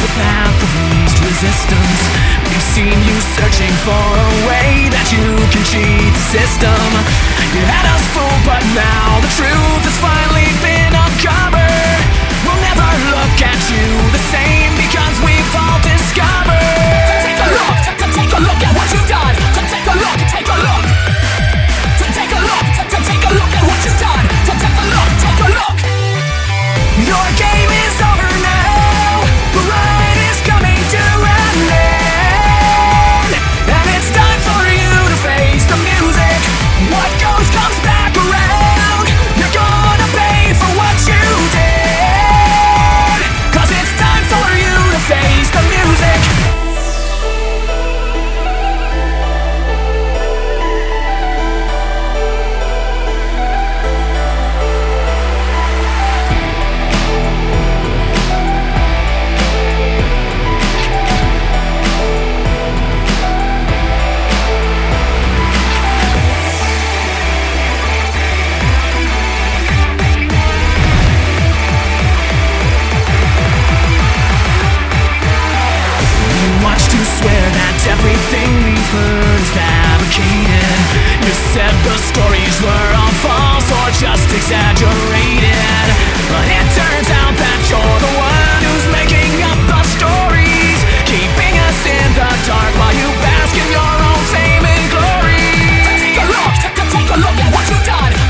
the path of least resistance. We've seen you searching for a way that you can cheat the system. You had us fooled, but now the truth has finally been uncovered. We'll never look at you the same because we've all discovered. Take a look, take a look at what you've done. Take a look, take a look. Take a look, take a look at what you've done. Take a look, take a look. Your game is over now. The ride is coming to an end, and it's time for you to face the music. What goes comes back around. You're gonna pay for what you did, 'cause it's time for you to face the music. Swear that everything we've heard is fabricated. You said the stories were all false or just exaggerated, but it turns out that you're the one who's making up the stories, keeping us in the dark while you bask in your own fame and glory. Take a look at what you've done.